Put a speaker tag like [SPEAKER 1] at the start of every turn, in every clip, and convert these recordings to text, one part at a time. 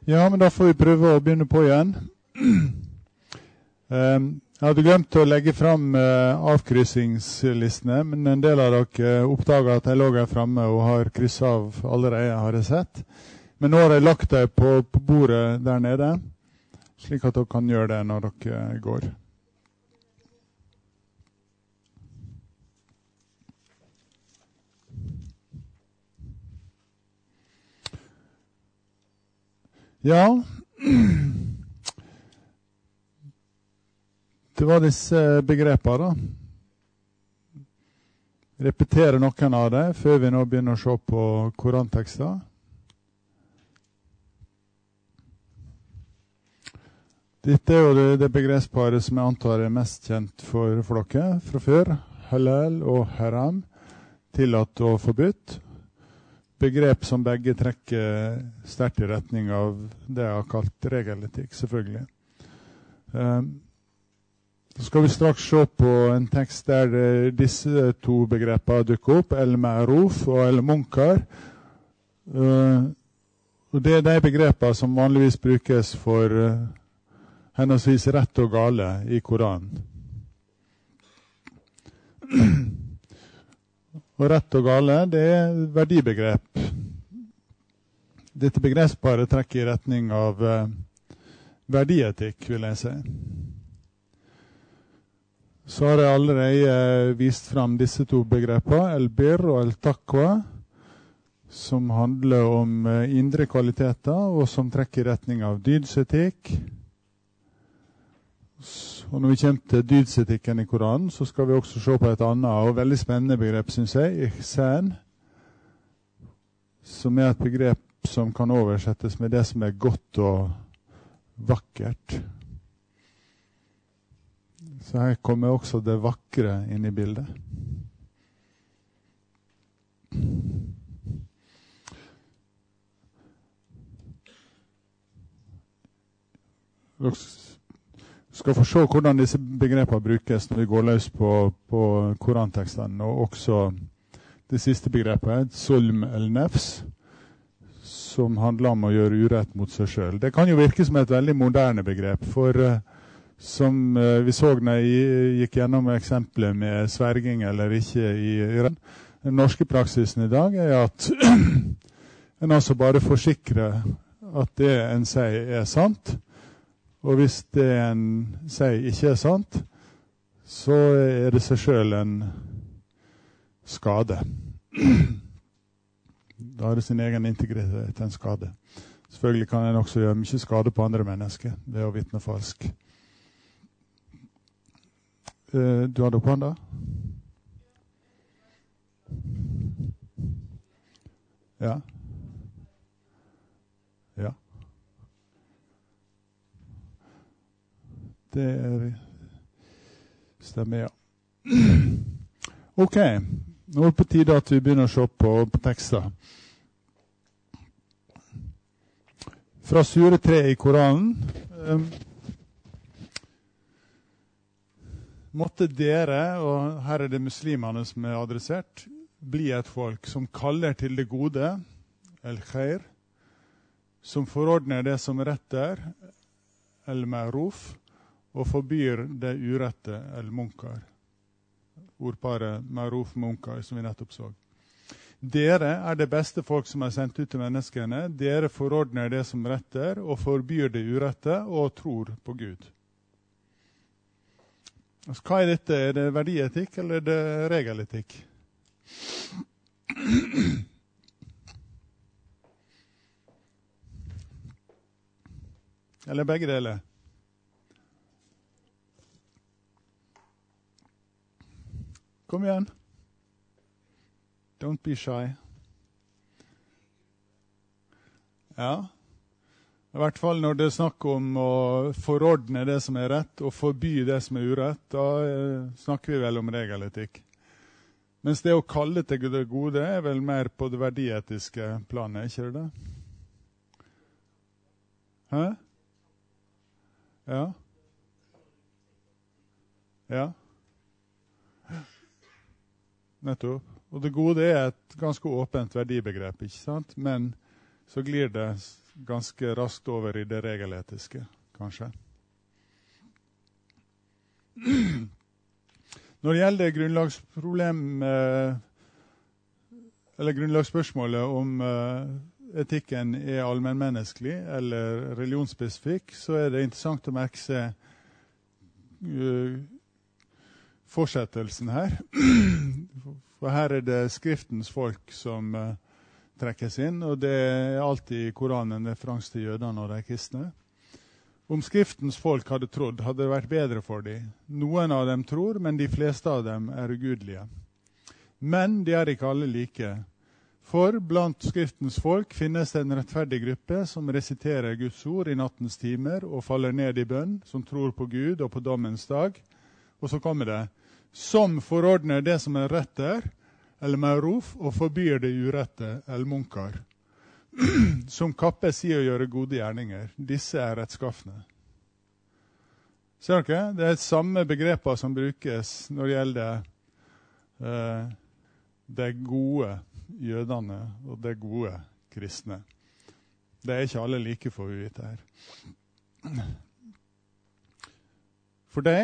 [SPEAKER 1] Ja, men da får vi prøve å begynne på igjen. Jeg hadde glemt å legge frem avkryssingslistene, men en del av dere oppdaget at jeg lå her fremme og har krysset av allerede, har jeg sett. Men nå har jeg lagt det på bordet der nede, slik at dere kan gjøre det når dere går. Ja, det var disse begrepene da. Repetere noen av det, før vi nå begynner å se på korantekster. Dette er jo det begrepsparet som jeg antar er mest kjent for dere fra før. Halal og haram, tillatt og forbudt. Begrep som begge trekker sterkt i retning av det jeg har kalt regeletikk, selvfølgelig. Så skal vi straks se på en tekst der disse to begrepene dukker opp, el-ma'ruf og el-munkar. Og det er de begrepene som vanligvis brukes for henholdsvis rett og gale i Koranen. Og rett og gale, det er verdibegrep. Dette begrepsparet trekker i retning av verdietikk, vil jeg si. Så har jeg allerede vist frem disse to begrepene, el-bir og el-taqwa, som handler om indre kvaliteter, og som trekker i retning av dydsetikk. Og når vi kommer til dydsetikken i Koranen, så skal vi også se på et annet og veldig spennende begrep, synes jeg, ihsan, som er et begrep som kan oversettes med det som er godt og vakkert. Så her kommer også det vakre inn i bildet. Dere skal få se hvordan disse begrepene brukes når vi går løs på koranteksten, og også det siste begrepet, sulm el-nefs, som handler om å gjøre urett mot seg selv. Det kan jo virke som et veldig moderne begrep, for som vi så når jeg gikk gjennom eksempler med sverging eller ikke i Iran. Den norske praksisen i dag er at en altså bare forsikrer at det en sier er sant, og hvis det en sier ikke er sant, så er det seg selv en skade. Da er det sin egen integritet en skade. Selvfølgelig kan en også gjøre mye skade på andre mennesker ved å vitne falsk. Du hadde opp hånda? Ja. Ja. Det stemmer, ja. Ok, nå er det på tide at vi begynner å se på tekster. Fra sure 3 i Koranen. Måtte dere, og her er det muslimene som er adressert, bli et folk som kaller til det gode, el-khair, som forordner det som retter, el-ma'ruf, og forbyr det urette, el-munkar. Ordparet ma'ruf munkar, som vi nettopp så. Dere er det beste folk som er sendt ut til menneskene. Dere forordner det som retter, og forbyr det urette, og tror på Gud. Altså, hva er dette? Er det verdietikk, eller er det regeletikk? Eller begge deler? Kom igjen. Don't be shy. Ja. I hvert fall når det er snakk om å forordne det som er rett, og forby det som er urett, da snakker vi vel om regeletikk. Mens det å kalle til det gode er vel mer på det verdietiske planet, ikke det? Hæ? Ja. Ja. Nettopp. Og det gode er et ganske åpent verdibegrep, ikke sant? Men så glir det ganske raskt over i det regeletiske, kanskje. Når det gjelder grunnlagsspørsmålet om etikken er allmennmenneskelig eller religionsspesifikk, så er det interessant å merke seg fortsettelsen her. For her er det skriftens folk som trekkes inn, og det er alltid i Koranen referanse til jødene og de kristne. Om skriftens folk hadde trodd, hadde det vært bedre for dem. Noen av dem tror, men de fleste av dem er ugudelige. Men de er ikke alle like. For blant skriftens folk finnes det en rettferdig gruppe som resiterer Guds ord i nattens timer og faller ned i bønn, som tror på Gud og på dommens dag. Og så kommer det, som forordner det som er rett der, eller ma'ruf, og forbyr det urette, eller munkar. Som kappes i å gjøre gode gjerninger. Disse er rettskaffende. Ser dere? Det er et samme begreper som brukes når det gjelder de gode jødene og de gode kristne. Det er ikke alle like, får vi vite her. For de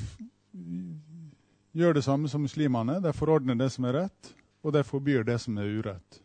[SPEAKER 1] gjør det samme som muslimene. De forordner det som er rett, og de forbyr det som er urett.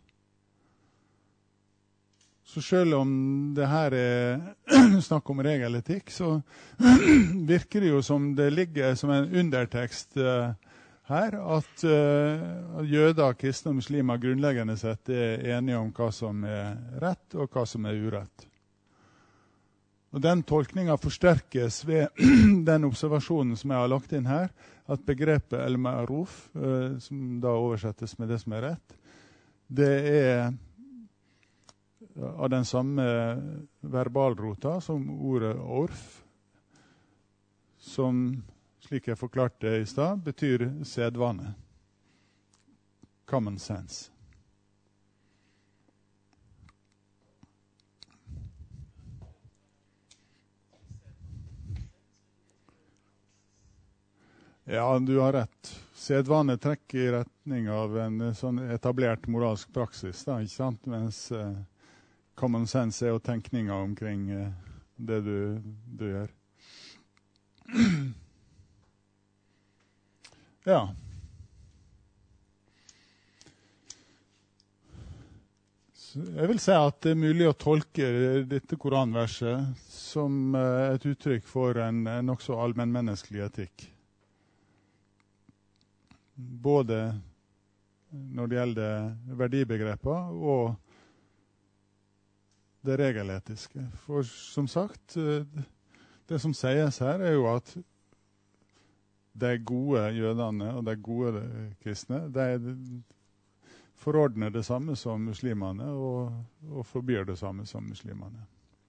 [SPEAKER 1] Så selv om det her er snakk om regeletikk, så virker det jo som det ligger som en undertekst her, at jøder, kristne og muslimer grunnleggende sett er enige om hva som er rett og hva som er urett. Og den tolkningen forsterkes ved den observasjonen som jeg har lagt inn her, at begrepet el-ma'ruf, som da oversettes med det som er rett, det er av den samme verbalrota som ordet orf, som, slik jeg forklarte i stad, betyr sedvane. Common sense. Ja, du har rett. Sedvane trekker i retning av en sånn etablert moralsk praksis, da, ikke sant? Mens common sense er jo tenkninga omkring det du gjør. Ja. Så jeg vil si at det er mulig å tolke dette koranverset som et uttrykk for en nokså allmennmenneskelig etikk. Både når det gjelder verdibegreper og det regeletiske. For som sagt, det som sies her er jo at de gode jødene og de gode kristne, de forordner det samme som muslimene og forbyr det samme som muslimene.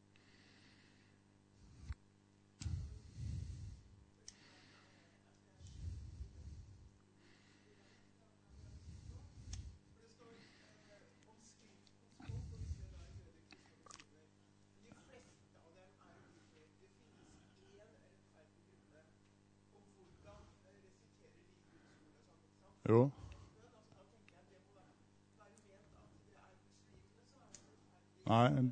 [SPEAKER 1] Jo. Nei,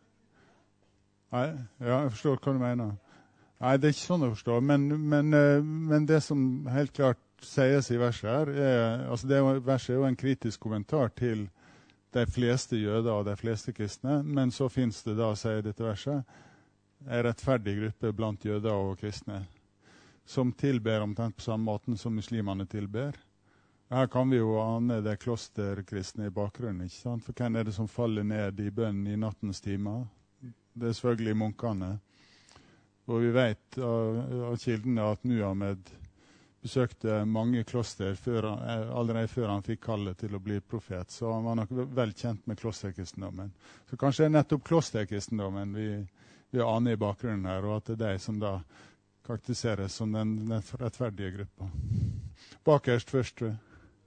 [SPEAKER 1] ja, jeg forstår hva du mener. Nei, det er ikke sånn å forstå, men det som helt klart sies i verset her, verset er jo en kritisk kommentar til de fleste jøder og de fleste kristne, men så finnes det da, sier dette verset, en rettferdig gruppe blant jøder og kristne, som tilber omtrent på samme måten som muslimene tilber. Her kan vi jo ane det klosterkristne i bakgrunnen, ikke sant? For hvem er det som faller ned i bønn i nattens timer? Det er selvfølgelig munkene. Og vi vet av kildene at Muhammed besøkte mange kloster allerede før han fikk kallet til å bli profet, så han var nok vel kjent med klosterkristendommen. Så kanskje det er nettopp klosterkristendommen vi aner i bakgrunnen her, og at det er de som da karakteriseres som den rettferdige gruppa. Bakerst først, tror jeg.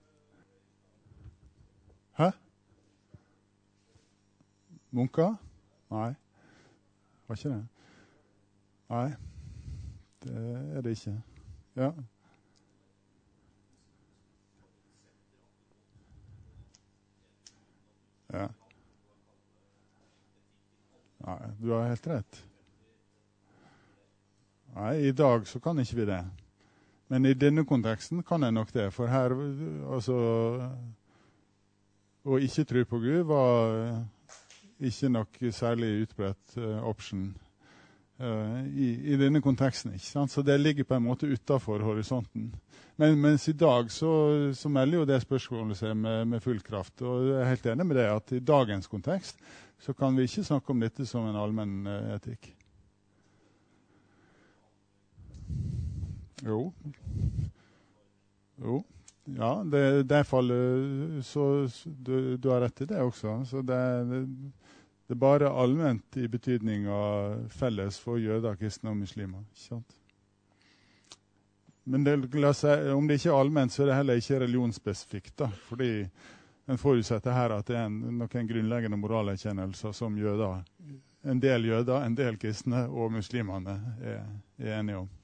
[SPEAKER 1] Hæ? Munka? Nei. Var ikke det? Nei. Det er det ikke. Ja. Ja. Nei, du har helt rett. Nei, i dag så kan ikke vi det. Men i denne konteksten kan jeg nok det, for her, altså, å ikke tro på Gud var ikke nok særlig utbredt option i denne konteksten, ikke sant? Så det ligger på en måte utenfor horisonten. Men mens i dag så melder jo det spørsmålet seg med full kraft, og jeg er helt enig med det at i dagens kontekst så kan vi ikke snakke om dette som en allmenn etikk. Jo, ja, det faller, så du har rett i det også, så det er bare allment i betydning av felles for jøder, kristne og muslimer, ikke sant? Men om det ikke er allment, så er det heller ikke religionsspesifikt, da, fordi en forutsetter her at det er noen grunnleggende moralerkjennelser som jøder, en del kristne og muslimene er enige om.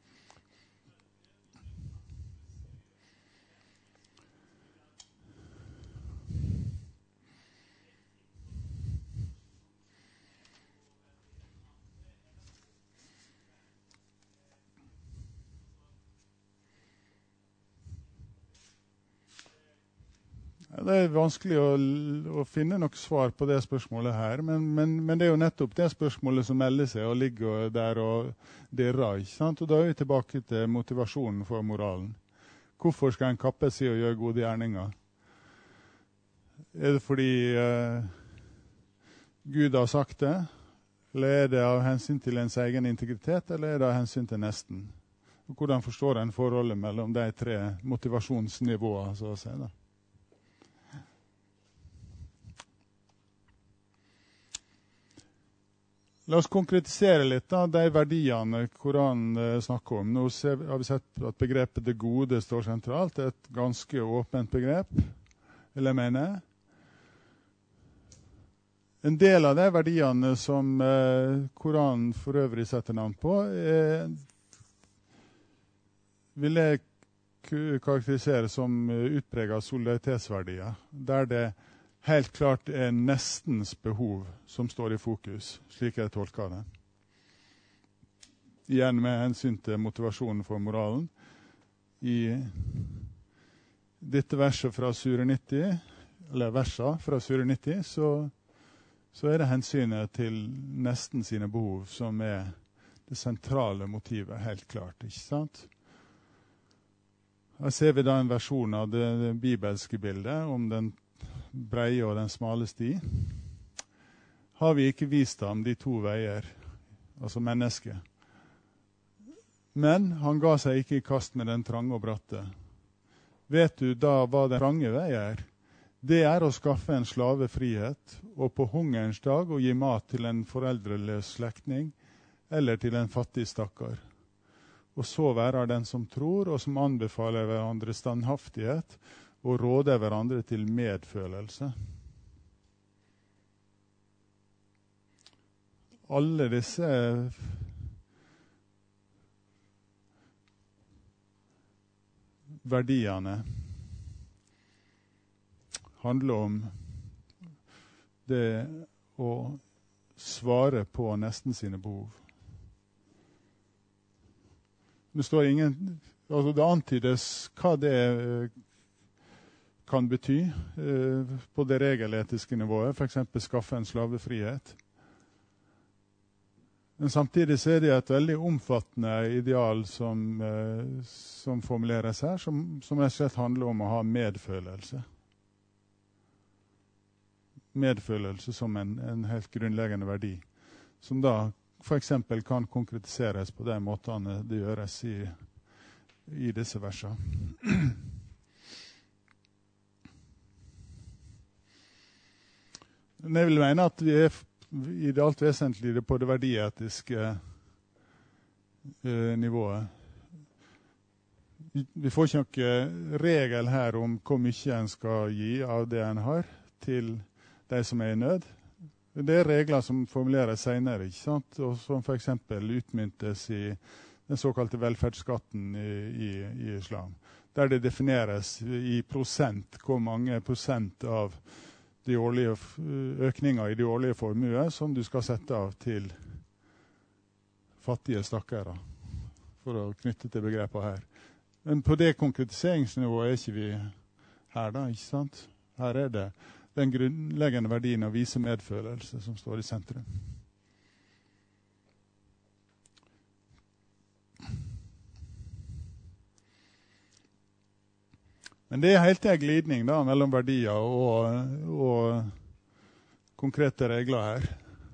[SPEAKER 1] Det er vanskelig å finne nok svar på det spørsmålet her, men det er jo nettopp det spørsmålet som melder seg og ligger der og dirrer, ikke sant? Og da er vi tilbake til motivasjonen for moralen. Hvorfor skal en kappe seg og gjøre gode gjerninger? Er det fordi Gud har sagt det? Eller er det av hensyn til ens egen integritet, eller er det av hensyn til nesten? Og hvordan forstår en forholdet mellom de tre motivasjonsnivåene, så å si da? La oss konkretisere litt da, de verdiene Koranen snakker om. Nå har vi sett at begrepet det gode står sentralt. Det er et ganske åpent begrep, vil jeg mene. En del av de verdiene som Koranen for øvrig setter navn på, vil jeg karakterisere som utpreget solidaritetsverdier, der det helt klart er nestens behov som står i fokus, slik jeg tolker det. Igjen med hensyn til motivasjonen for moralen. I dette verset fra Sure 90, eller verset fra Sure 90, så er det hensynet til nesten sine behov som er det sentrale motivet, helt klart, ikke sant? Her ser vi da en versjon av det bibelske bildet om den breie og den smale sti. Har vi ikke vist ham de to veier, altså mennesket? Men han ga seg ikke i kast med den trange og bratte. Vet du da hva den trange vei er? Det er å skaffe en slave frihet, og på hungerens dag å gi mat til en foreldreløs slektning, eller til en fattig stakkar. Og så være den som tror, og som anbefaler hverandre standhaftighet, og råder hverandre til medfølelse. Alle disse verdiene handler om det å svare på nesten sine behov. Det står det antydes hva det kan bety på det regeletiske nivået, for eksempel skaffe en slavefrihet. Men samtidig så er det et veldig omfattende ideal som formuleres her, som rett og slett handler om å ha medfølelse. Medfølelse som en helt grunnleggende verdi, som da for eksempel kan konkretiseres på de måtene det gjøres i disse versene. Men jeg vil mene at vi er i det alt vesentlige på det verdietiske nivået. Vi får ikke noen regel her om hvor mye en skal gi av det en har til de som er i nød. Det er regler som formuleres senere, ikke sant? Og som for eksempel utmyntes i den såkalte velferdsskatten i islam, der det defineres i prosent hvor mange prosent av økninger i de årlige formue som du skal sette av til fattige stakkere, for å knytte til begrepet her. Men på det konkretiseringsnivået er ikke vi her da, ikke sant? Her er det den grunnleggende verdien av å vise medfølelse som står i sentrum. Men det er helt en glidning da, mellom verdier og konkrete regler her.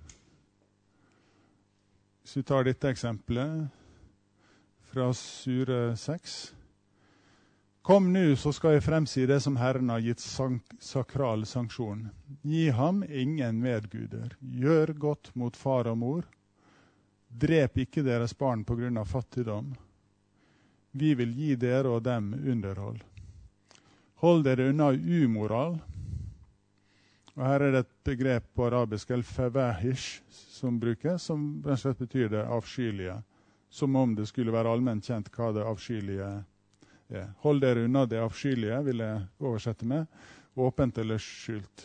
[SPEAKER 1] Hvis vi tar dette eksempelet fra Sure 6. Kom nu, så skal jeg fremsi det som Herren har gitt sakral sanksjon. Gi ham ingen medguder. Gjør godt mot far og mor. Drep ikke deres barn på grunn av fattigdom. Vi vil gi dere og dem underhold. Hold dere unna umoral. Og her er det et begrep på arabisk, el-fawahish, som brukes, som rett og slett betyr det avskyelige. Som om det skulle være allment kjent hva det avskyelige er. Hold dere unna det avskyelige, vil jeg oversette med. Åpent eller skjult.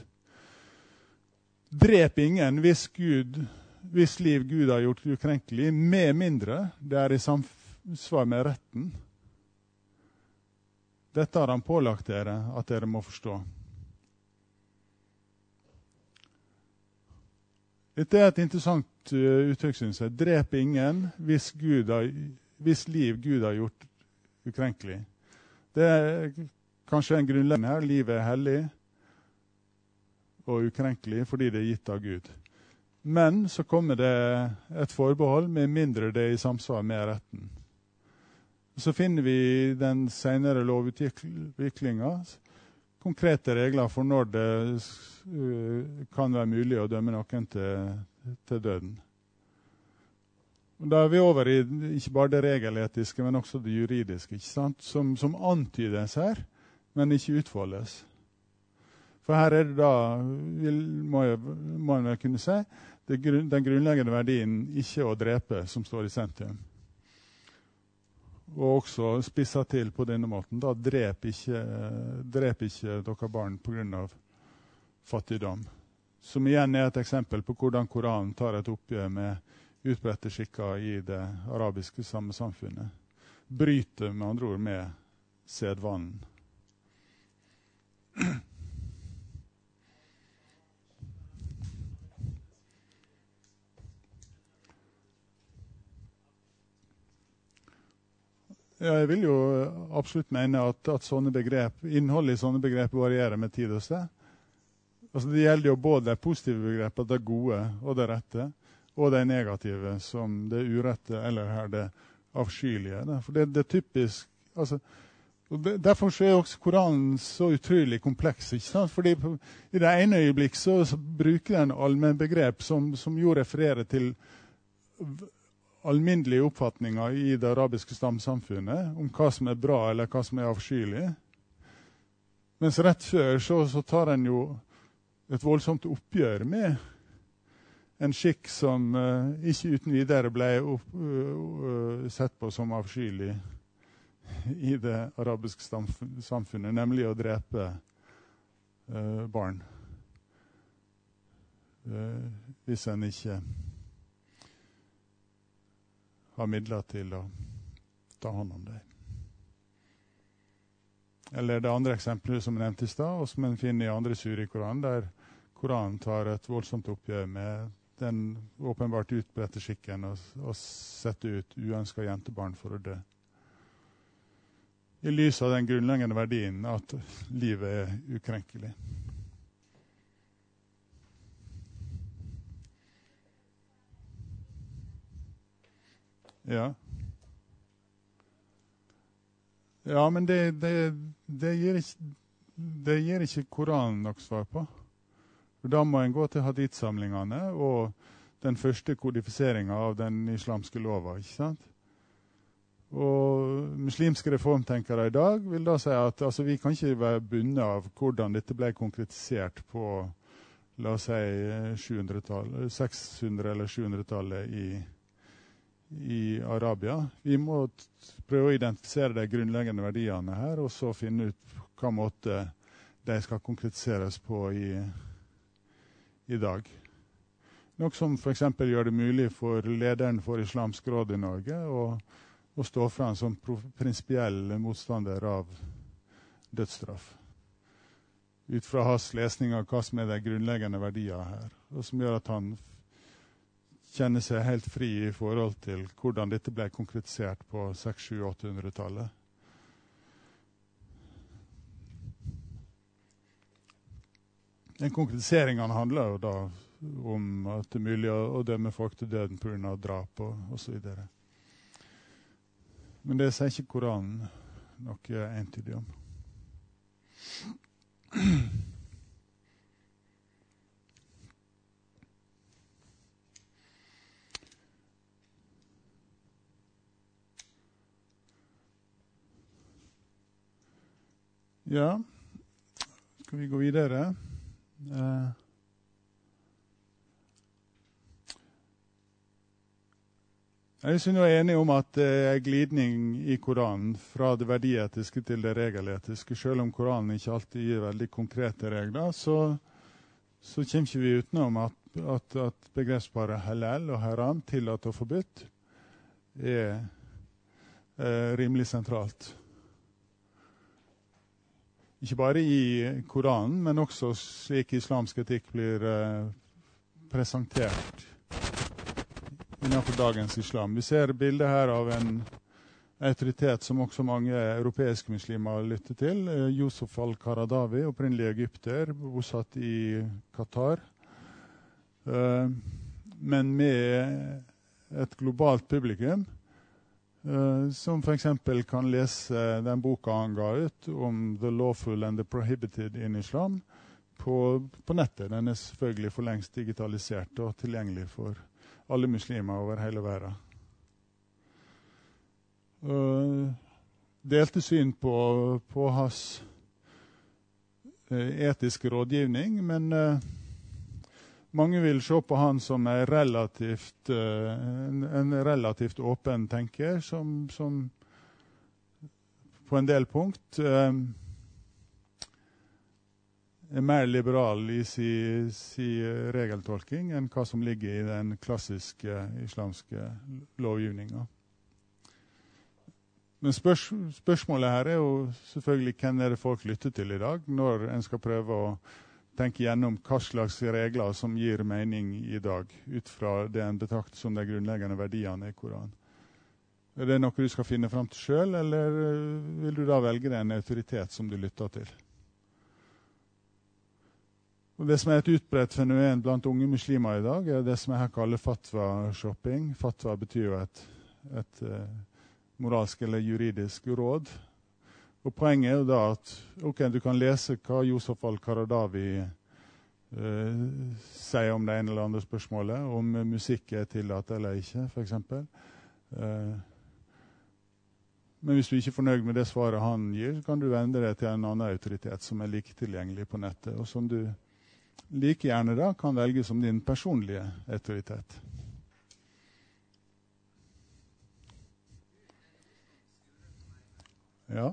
[SPEAKER 1] Drep ingen hvis liv Gud har gjort ukrenkelig, med mindre det er i samsvar med retten. Dette har han pålagt dere, at dere må forstå. Dette er et interessant uttrykk, synes jeg. Drep ingen hvis liv Gud har gjort ukrenkelig. Det er kanskje en grunnleggende her. Livet er hellig og ukrenkelig fordi det er gitt av Gud. Men så kommer det et forbehold med mindre det er i samsvar med retten. Så finner vi den senere lovutviklingen, konkrete regler for når det kan være mulig å dømme noen til døden. Og da er vi over i ikke bare det regeletiske, men også det juridiske, ikke sant? Som antydes her, men ikke utfoldes. For her er det da, må man vel kunne si, den grunnleggende verdien ikke å drepe som står i sentrum. Og også spissa til på denne måten. Da drep ikke dere barn på grunn av fattigdom. Som igjen er et eksempel på hvordan Koranen tar et oppgjør med utbredte skikker i det arabiske samfunnet. Bryter med andre ord med sedvanen. Ja, jeg vil jo absolutt mene at innholdet i sånne begrep varierer med tid og sted. Altså, det gjelder jo både de positive begrepene, det gode og det rette, og de negative, som det urette eller her det avskyelige. For det er typisk, altså, derfor er også Koranen så utrolig kompleks, ikke sant? Fordi i det ene øyeblikk så bruker den allmenn begrep som jo refererer til alminnelige oppfatninger i det arabiske stamsamfunnet om hva som er bra eller hva som er avskyelig. Mens rett før så tar den jo et voldsomt oppgjør med en skikk som ikke uten videre ble sett på som avskyelig i det arabiske samfunnet, nemlig å drepe barn. Hvis en ikke har midler til å ta hånd om det. Eller det andre eksempelet som jeg nevnte i stad, og som en finner i andre sure i Koranen, der Koranen tar et voldsomt oppgjør med den åpenbart utbredte skikken å sette ut uønsket jentebarn for å dø. I lys av den grunnleggende verdien at livet er ukrenkelig. Ja. Ja, men det gir ikke Koranen nok svar på. For da må en gå til hadith-samlingene og den første kodifiseringen av den islamske lova, ikke sant? Og muslimske reformtenkere i dag vil da si at altså, vi kan ikke være bundet av hvordan dette ble konkretisert på, la oss si, 600- eller 700-tallet i Arabia. Vi må prøve å identifisere de grunnleggende verdiene her, og så finne ut hva måte de skal konkretiseres på i dag. Noe som for eksempel gjør det mulig for lederen for Islamsk Råd i Norge å stå frem som prinsipiell motstander av dødsstraff. Ut fra hans lesning av hva som er de grunnleggende verdier her, og som gjør at han kjenner seg helt fri i forhold til hvordan dette ble konkretisert på 600-800-tallet. Den konkretiseringen handler jo da om at det er mulig å dømme folk til døden på grunn av drap og så videre. Men det sier ikke Koranen noe entydig om. Ja, skal vi gå videre? Jeg synes jeg er enig om at det er glidning i Koranen fra det verdietiske til det regeletiske. Selv om Koranen ikke alltid gir veldig konkrete regler, så kommer ikke vi utenom at begrepsparet halal og haram, tillatt og forbudt, er rimelig sentralt. Ikke bare i Koranen, men også slik islamsk etikk blir presentert innenfor dagens islam. Vi ser bildet her av en autoritet som også mange europeiske muslimer lytter til. Yusuf al-Qaradawi, opprinnelig egypter, bosatt i Qatar. Men med et globalt publikum, som for eksempel kan lese den boka han ga ut om The Lawful and the Prohibited in Islam på nettet. Den er selvfølgelig for lengst digitalisert og tilgjengelig for alle muslimer over hele verden. Delte syn på hans etiske rådgivning, men mange vil se på han som en relativt åpen tenker, som på en del punkt er mer liberal i si regeltolking enn hva som ligger i den klassiske islamske lovgivningen. Men spørsmålet her er jo selvfølgelig hvem er det folk lytter til i dag, når en skal prøve å tenke gjennom hva slags regler som gir mening i dag, ut fra det en betrakter som de grunnleggende verdiene i Koranen. Er det noe du skal finne frem til selv, eller vil du da velge en autoritet som du lytter til? Og det som er et utbredt fenomen blant unge muslimer i dag, er det som jeg her kaller fatwa-shopping. Fatwa betyr jo et moralsk eller juridisk råd. Og poenget er jo da at du kan lese hva Yusuf al-Qaradawi sier om det ene eller andre spørsmålet, om musikk er tillatt eller ikke, for eksempel. Men hvis du ikke er fornøyd med det svaret han gir, så kan du vende deg til en annen autoritet som er like tilgjengelig på nettet, og som du like gjerne da kan velge som din personlige autoritet. Ja.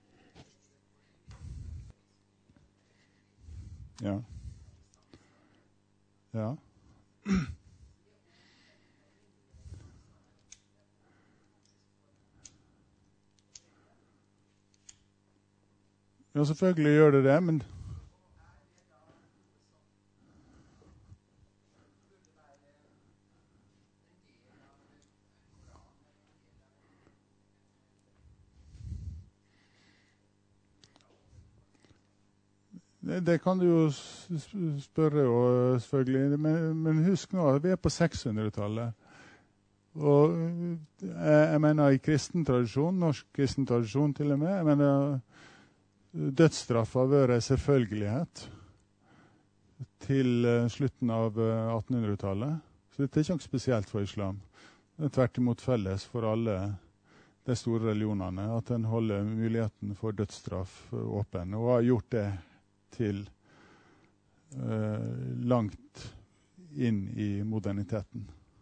[SPEAKER 1] Ja. Ja. Ja, selvfølgelig gjør det, men det kan du jo spørre, og selvfølgelig. Men husk nå, vi er på 600-tallet. Og jeg mener i kristen tradisjon, norsk kristen tradisjon til og med, jeg mener dødsstraff har vært en selvfølgelighet til slutten av 1800-tallet. Så dette er ikke noe spesielt for islam. Det er tvert imot felles for alle de store religionene, at en holder muligheten for dødsstraff åpen, og har gjort det til langt inn i moderniteten.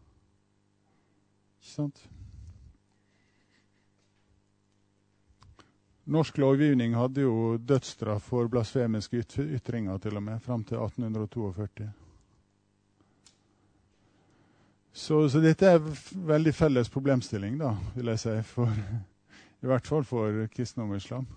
[SPEAKER 1] Ikke sant? Norsk lovgivning hadde jo dødsstraff for blasfemiske ytringer til og med, frem til 1842. Så dette veldig felles problemstilling, da, vil jeg si, i hvert fall for kristendom og islam.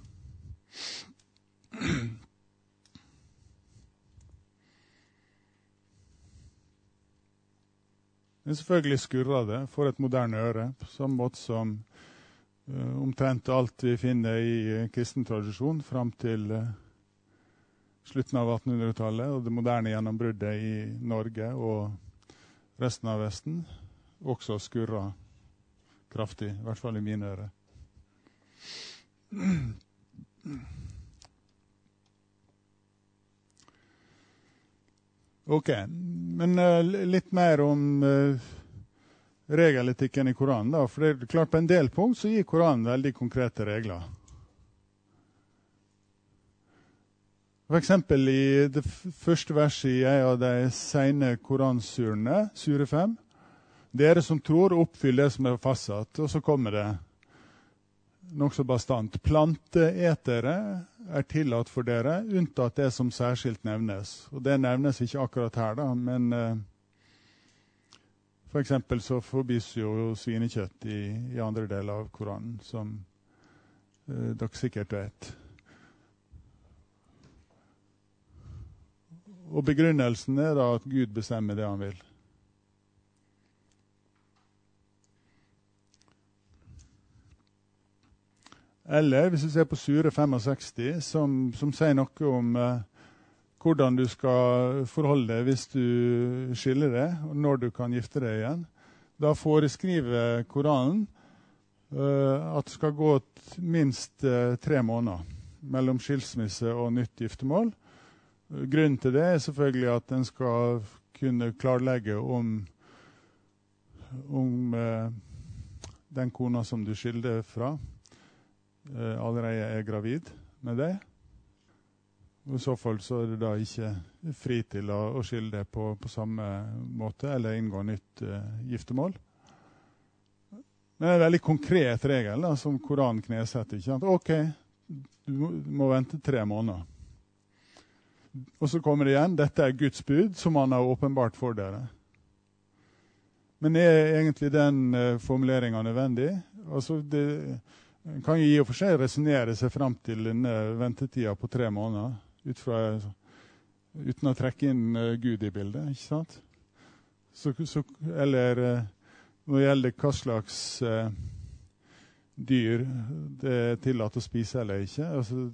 [SPEAKER 1] Men selvfølgelig skurrer det for et moderne øre, på samme måte som omtrent alt vi finner i kristen tradisjon fram til slutten av 1800-tallet, og det moderne gjennombruddet i Norge og resten av Vesten, også skurrer kraftig, i hvert fall i mine ører. Ok, men litt mer om regeletikken i Koranen, da. For det er klart på en del punkt så gir Koranen veldig konkrete regler. For eksempel i det første verset i en av de sene koransurene, sure 5, dere som tror oppfyller det som er fastsatt, og så kommer det nok så bastant. Planteetere er tillatt for dere, unntatt det som særskilt nevnes. Og det nevnes ikke akkurat her, da, men for eksempel så forbys jo svinekjøtt i andre deler av Koranen, som dere sikkert vet. Og begrunnelsen er da at Gud bestemmer det han vil. Eller hvis vi ser på sure 65, som sier noe om hvordan du skal forholde deg hvis du skiller deg, og når du kan gifte deg igjen. Da foreskriver Koranen at det skal gå minst 3 måneder mellom skilsmisse og nytt giftermål. Grunnen til det er selvfølgelig at en skal kunne klarlegge om den kona som du skilder fra allerede er gravid med deg. Og i så fall så er det da ikke fri til å skille deg på samme måte eller inngå nytt giftermål. Men det er en veldig konkret regel da, som Koranen knesetter. Ikke sant? Ok, du må vente 3 måneder. Og så kommer det igjen, dette er Guds bud som han har åpenbart for dere. Men er egentlig den formuleringen nødvendig? Altså det kan jo i og for seg resonere seg frem til denne ventetida på 3 måneder, uten å trekke inn Gud i bildet, ikke sant? Eller når det gjelder hva slags dyr det er tillatt å spise eller ikke, altså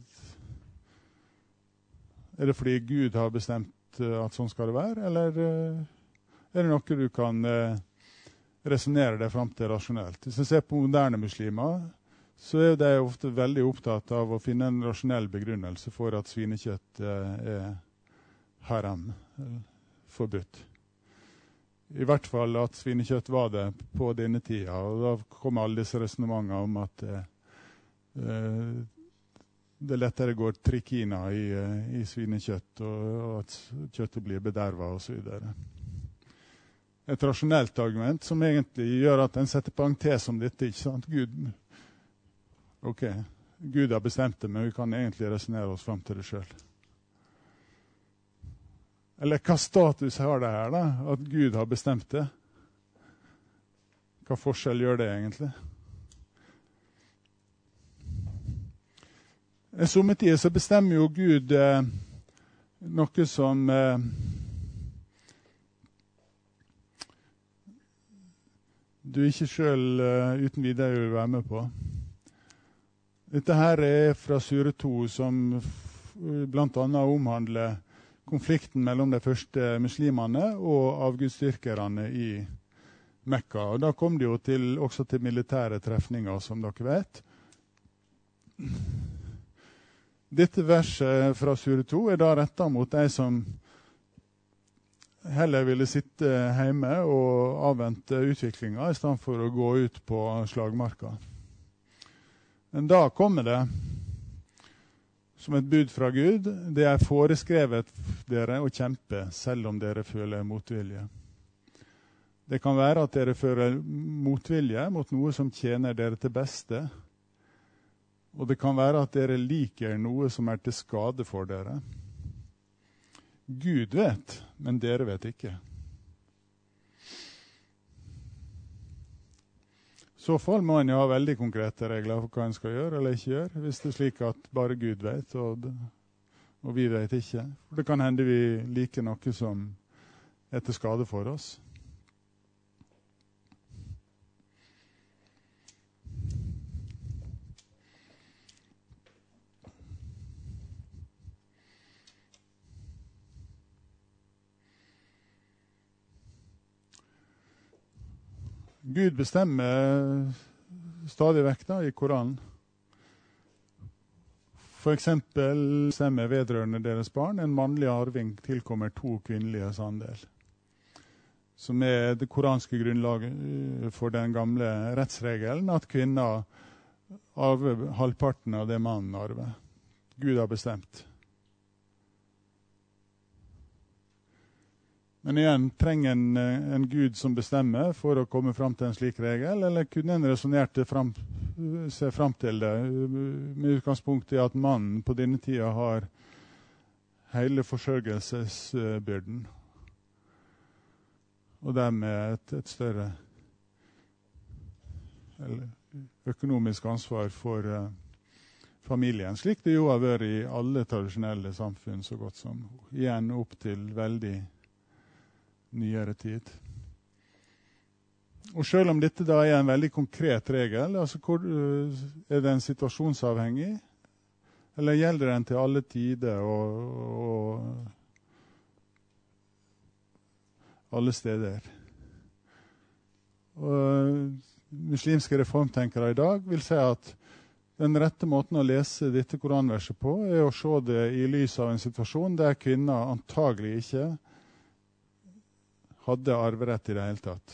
[SPEAKER 1] er det fordi Gud har bestemt at sånn skal det være, eller er det noe du kan resonere deg frem til rasjonelt? Hvis jeg ser på moderne muslimer, så er de ofte veldig opptatt av å finne en rasjonell begrunnelse for at svinekjøtt er haram, forbudt. I hvert fall at svinekjøtt var det på denne tida, og da kom alle disse resonementer om at det lettere går trikina i svinekjøtt, og at kjøttet blir bedervet og så videre. Et rasjonelt argument som egentlig gjør at en setter parentes om dette, ikke sant? Gud har bestemt det, men vi kan egentlig resonere oss frem til det selv. Eller hva status har det her da, at Gud har bestemt det? Hva forskjell gjør det egentlig? I somme tider så bestemmer jo Gud noe som du ikke selv uten videre vil være med på. Dette her er fra sure 2, som blant annet omhandler konflikten mellom de første muslimene og avgudsdyrkerne i Mekka. Og da kom det jo også til militære trefninger, som dere vet. Dette verset fra sure 2 er da rettet mot de som heller ville sitte hjemme og avvente utviklingen i stedet for å gå ut på slagmarka. Men da kommer det som et bud fra Gud. Det er foreskrevet dere å kjempe selv om dere føler motvilje. Det kan være at dere føler motvilje mot noe som tjener dere til beste, og det kan være at dere liker noe som er til skade for dere. Gud vet, men dere vet ikke. så fall må en jo ha veldig konkrete regler for hva en skal gjøre eller ikke gjøre, hvis det er slik at bare Gud vet, og vi vet ikke. For det kan hende vi liker noe som er til skade for oss. Gud bestemmer stadig vekk da, i Koranen. For eksempel bestemmer vedrørende deres barn en mannlig arving tilkommer 2 kvinneliges andel. Som er det koranske grunnlaget for den gamle rettsregelen at kvinner arver halvparten av det mannen arver. Gud har bestemt. Men igjen, trenger en Gud som bestemmer for å komme fram til en slik regel, eller kunne en resonert se fram til det med utgangspunkt i at mannen på denne tida har hele forsørgelsesbyrden, og dermed et større økonomisk ansvar for familien, slik det jo har vært i alle tradisjonelle samfunn så godt som igjen opp til veldig nyere tid. Og selv om dette da er en veldig konkret regel, altså er den situasjonsavhengig, eller gjelder den til alle tider og alle steder? Og muslimske reformtenkere i dag vil si at den rette måten å lese dette koranverset på er å se det i lys av en situasjon der kvinner antagelig ikke hadde arverett i det hele tatt.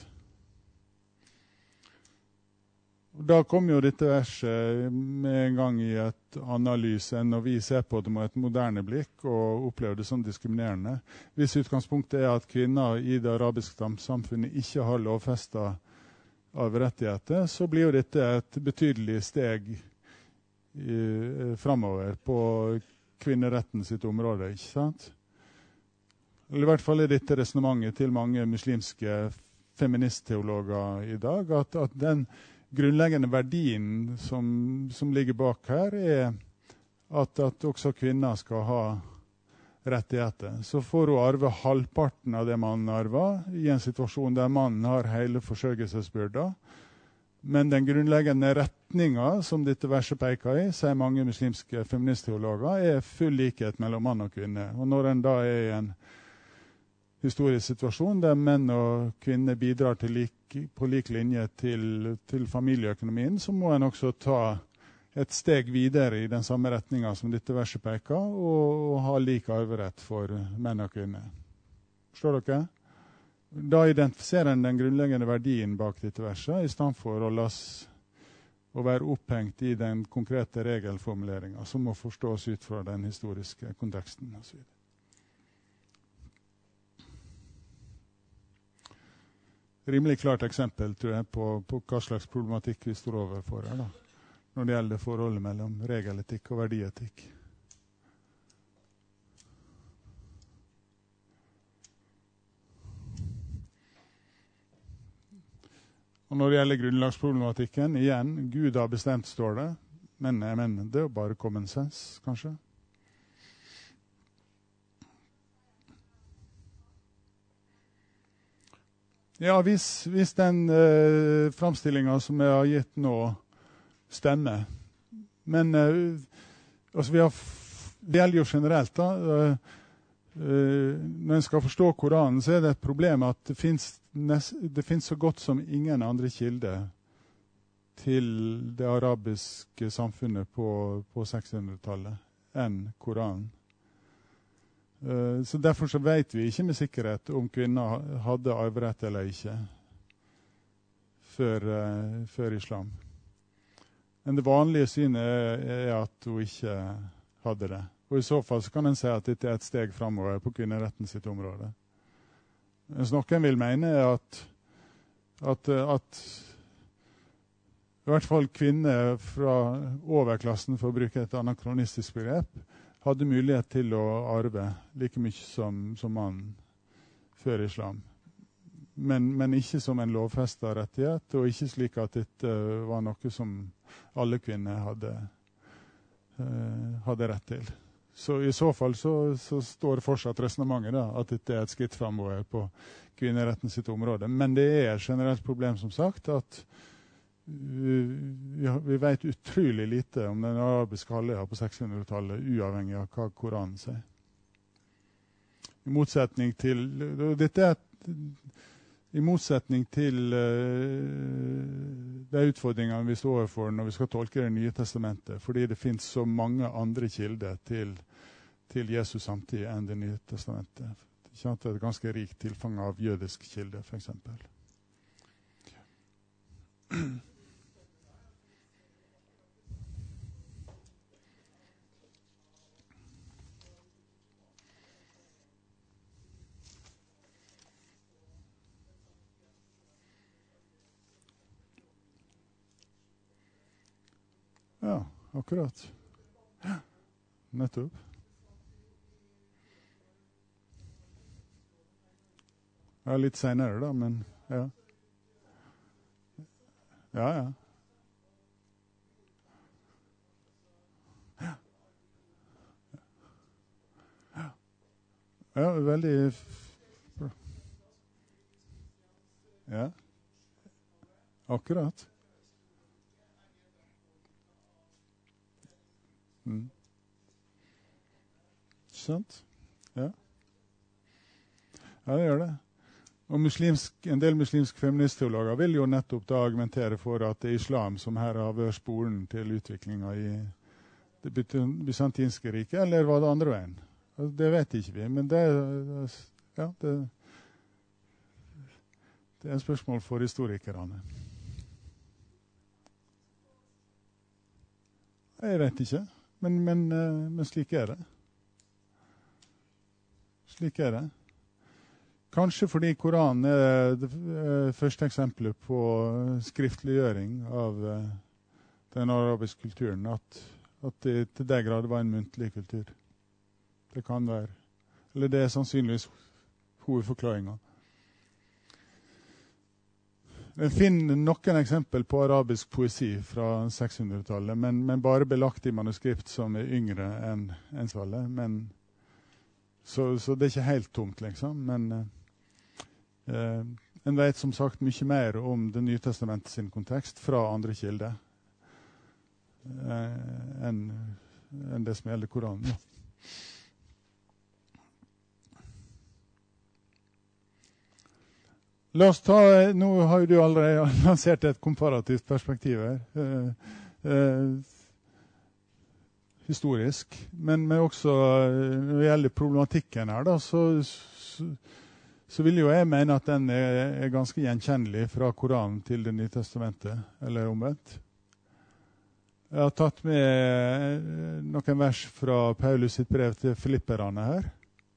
[SPEAKER 1] Og da kom jo dette verset med en gang i et annet lys enn når vi ser på det med et moderne blikk og opplever det som diskriminerende. Hvis utgangspunktet er at kvinner i det arabiske samfunnet ikke har lovfestet arverettigheter, så blir jo dette et betydelig steg fremover på kvinneretten sitt område, ikke sant? Eller i hvert fall er dette resonemanget til mange muslimske feministteologer i dag, at den grunnleggende verdien som ligger bak her, er at også kvinner skal ha rettigheter. Så får hun arve halvparten av det mannen arver, i en situasjon der mannen har hele forsørgelsesbyrda. Men den grunnleggende retninga som dette verset peker i, sier mange muslimske feministteologer, er full likhet mellom mann og kvinne. Og når en da er i en historisk situasjon der menn og kvinner bidrar på lik linje til familieøkonomien, så må en også ta et steg videre i den samme retninga som dette verset peker, og ha lik arverett for menn og kvinner. Forstår dere? Da identifiserer en den grunnleggende verdien bak dette verset, i stedet for å være opphengt i den konkrete regelformuleringa, som må forstås ut fra den historiske konteksten og så videre. Rimelig klart eksempel, tror jeg, på hva slags problematikk vi står overfor her, da, når det gjelder forholdet mellom regeletikk og verdietikk. Og når det gjelder grunnlagsproblematikken, igjen, Gud har bestemt, står det, men det er jo bare common sense, kanskje. Ja, hvis den framstillingen som jeg har gitt nå stemmer. Men altså det gjelder jo generelt da. Når en skal forstå Koranen, så er det et problem at det finnes så godt som ingen andre kilder til det arabiske samfunnet på 600-tallet enn Koranen. Så derfor så vet vi ikke med sikkerhet om kvinner hadde arverett eller ikke før islam. Men det vanlige synet er at hun ikke hadde det. Og i så fall så kan en si at dette er et steg fremover på kvinneretten sitt område. Mens noen vil mene at i hvert fall kvinner fra overklassen, for å bruke et anakronistisk begrep, hadde mulighet til å arve like mye som mannen før islam. men ikke som en lovfestet rettighet, og ikke slik at dette var noe som alle kvinner hadde rett til. Så i så fall så står fortsatt resonemanget da, at dette et skritt fremover på kvinneretten sitt område. Men det et generelt problem, som sagt, at vi vet utrolig lite om den arabiske halvøya på 600-tallet, uavhengig av hva Koranen sier. I motsetning til de utfordringene vi står overfor når vi skal tolke Det nye testamentet, fordi det finnes så mange andre kilder til Jesus samtidig enn Det nye testamentet. Det er et ganske rikt tilfang av jødisk kilde, for eksempel. Ja, akkurat. Ja, nettopp. Ja, litt senere da, men ja. Ja. Ja, veldig... Ja, akkurat. Sant? Ja. Ja, det gjør det. Og en del muslimske feministteologer vil jo nettopp da argumentere for at det islam som her har vært sporen til utviklingen i det bysantinske riket, eller var det andre veien? Altså, det vet ikke vi, men det et spørsmål for historikerne. Jeg vet ikke, men slik det. Slik det. Kanskje fordi Koranen det første eksempelet på skriftliggjøring av den arabiske kulturen, at det til det grad var en muntlig kultur. Det kan være. Eller det sannsynligvis hovedforklaringen. Jeg finner noen eksempel på arabisk poesi fra 600-tallet, men bare belagt i manuskript som yngre enn tallet. Så det ikke helt tomt, liksom. Men en vet som sagt mye mer om Det nye testamentet sin kontekst fra andre kilder enn det som gjelder Koranen. Ja. La oss nå har du allerede lansert et komparativt perspektiv her, historisk, men også når det gjelder problematikken her, da, så vil jo jeg mene at den ganske gjenkjennelig fra Koranen til Det nye testamentet, eller omvendt. Jeg har tatt med noen vers fra Paulus sitt brev til Filipperne her,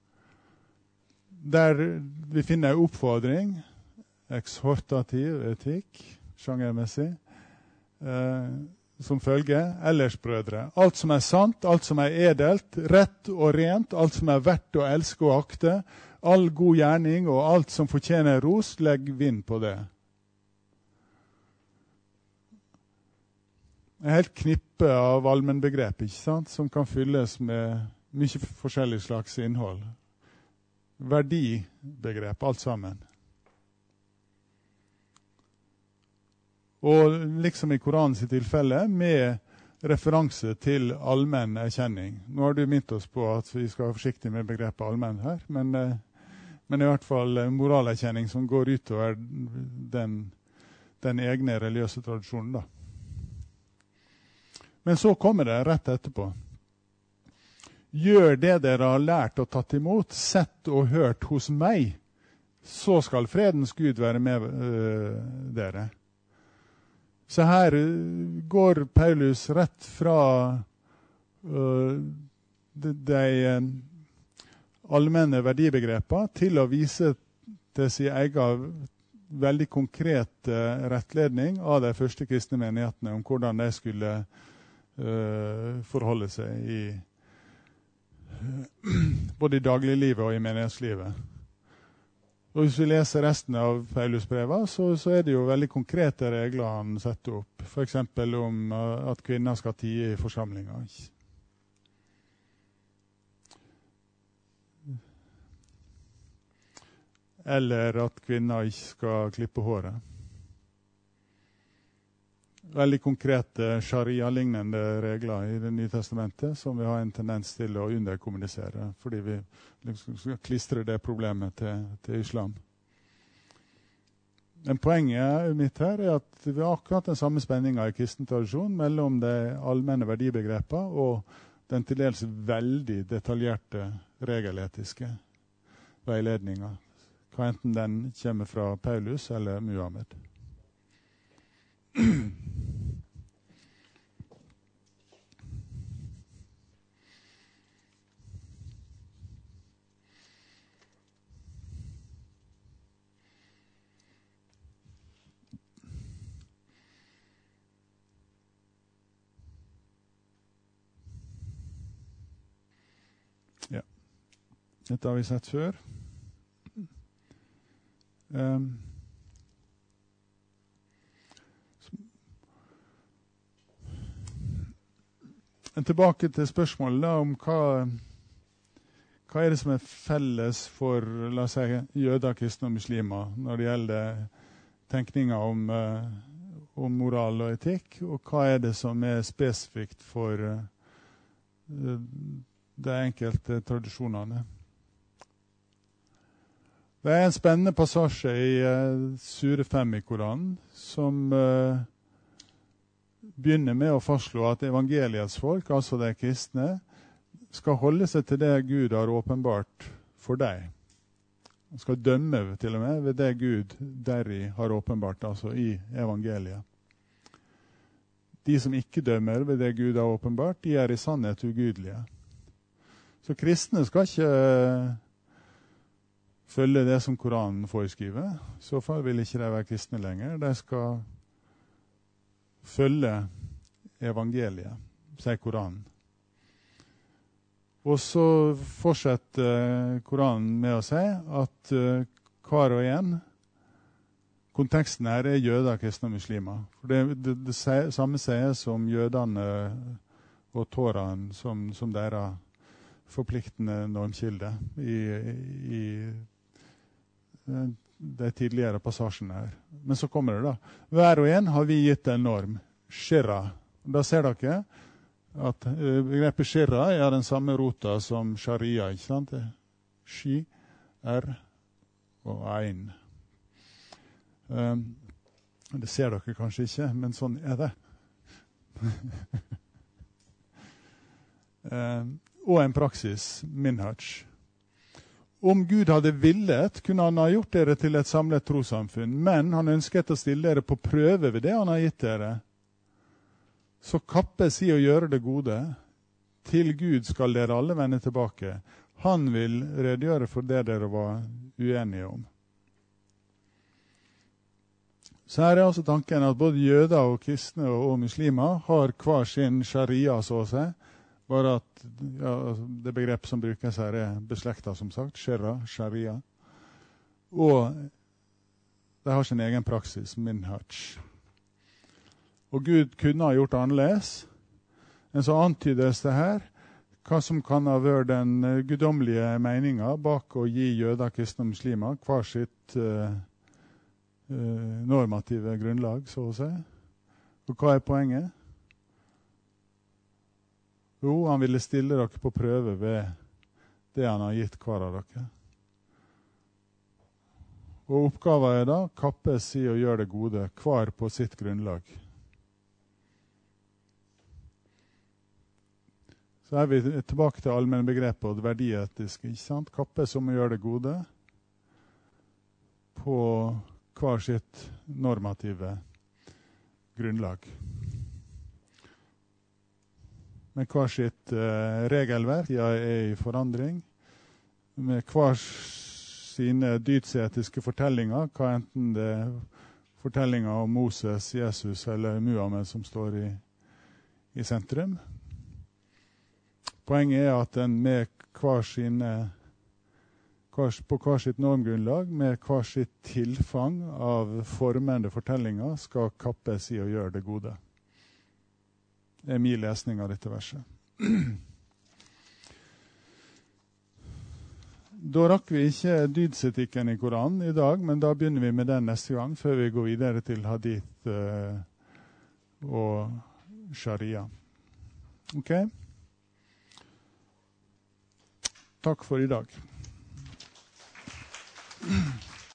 [SPEAKER 1] der vi finner en oppfordring, ekshortativ etikk, sjangermessig, som følger: ellers, brødre, alt som sant, alt som edelt, rett og rent, alt som verdt å elske og akte, all god gjerning og alt som fortjener ros, legg vind på det. En helt knippe av allmennbegrep, ikke sant, som kan fylles med mye forskjellig slags innhold. Verdibegrep, alt sammen. Og liksom i Koranens tilfelle, med referanse til allmenn erkjenning. Nå har du minnet oss på at vi skal være forsiktige med begrepet allmenn her, men i hvert fall moralerkjenning som går utover den egne religiøse tradisjonen, da. Men så kommer det rett etterpå. Gjør det dere har lært og tatt imot, sett og hørt hos meg, så skal fredens Gud være med dere. Så her går Paulus rett fra de allmenne verdibegrepene til å vise til sin egen veldig konkret rettledning av de første kristne menighetene om hvordan de skulle forholde seg både i dagliglivet og i menighetslivet. Og hvis vi leser resten av Paulusbrevet, så er det jo veldig konkrete regler han setter opp. For eksempel om at kvinner skal tie i forsamlinger. Eller at kvinner ikke skal klippe håret. Veldig konkrete sharia-lignende regler i Det nye testamentet som vi har en tendens til å underkommunisere, fordi vi liksom skal klistre det problemet til islam. Men poenget mitt her er at vi har akkurat den samme spenningen i kristen tradisjon mellom de allmenne verdibegrepene og den til dels veldig detaljerte regeletiske veiledningen. Hva enten den kommer fra Paulus eller Muhammed. Ja, dette har vi sett før. Tilbake til spørsmålet da, om hva er det som er felles for, la oss si, jøder, kristne og muslimer når det gjelder tenkninger om moral og etikk, og hva er det som er spesifikt for de enkelte tradisjonene. Det er en spennende passasje i Sure 5 i Koranen som begynner med å fastslå at evangeliets folk, altså de kristne, skal holde seg til det Gud har åpenbart for deg. De skal dømme til og med ved det Gud deri har åpenbart, altså i evangeliet. De som ikke dømmer ved det Gud har åpenbart, de er i sannhet ugudelige. Så kristne skal ikke følge det som Koranen foreskriver. I så fall vil ikke de være kristne lenger. De skal følge evangeliet, sier Koranen. Og så fortsetter Koranen med å si at hver og en, konteksten her er jøder, kristne og muslimer. For det samme sies om jødene og Toraen som deres forpliktende normkilde i de tidligere passasjene her. Men så kommer det da. Hver og en har vi gitt en norm. Shira. Da ser dere at begrepet shira er den samme rota som sharia, ikke sant? Shi, r og ein. Det ser dere kanskje ikke, men sånn er det. Og en praksis, minhaj. Om Gud hadde villet, kunne han ha gjort dere til et samlet trossamfunn, men han ønsket å stille dere på prøve ved det han har gitt dere. Så kappes i å gjøre det gode. Til Gud skal dere alle vende tilbake. Han vil redegjøre for det dere var uenige om. Så her er altså tanken at både jøder og kristne og muslimer har hver sin sharia, så å si. Bare at det begrepet som brukes her er beslektet, som sagt. Shira, sharia. Og de har sin egen praksis, minhaj. Og Gud kunne ha gjort annerledes. Men så antydes det her hva som kan ha vært den gudommelige meningen bak å gi jøder, kristne og muslimer hver sitt normative grunnlag, så å si. Og hva er poenget? Jo, han ville stille dere på prøve ved det han har gitt hver av dere. Og oppgaven er da kappes i å gjøre det gode, hver på sitt grunnlag. Så er vi tilbake til allmenne begrepet og det verdietiske, ikke sant? Kappes om å gjøre det gode på hver sitt normative grunnlag. Med hver sitt regelverk er i forandring, med hver sine dydsetiske fortellinger, hva enten det er fortellinger om Moses, Jesus eller Muhammed som står i sentrum. Poenget er at den med hver sine på hver sitt normgrunnlag, med hver sitt tilfang av formende fortellinger, skal kappes i å gjøre det gode. Det er min lesning av dette verset. Da rakk vi ikke dydsetikken i Koranen i dag, men da begynner vi med den neste gang, før vi går videre til hadith og sharia. Ok? Takk for i dag.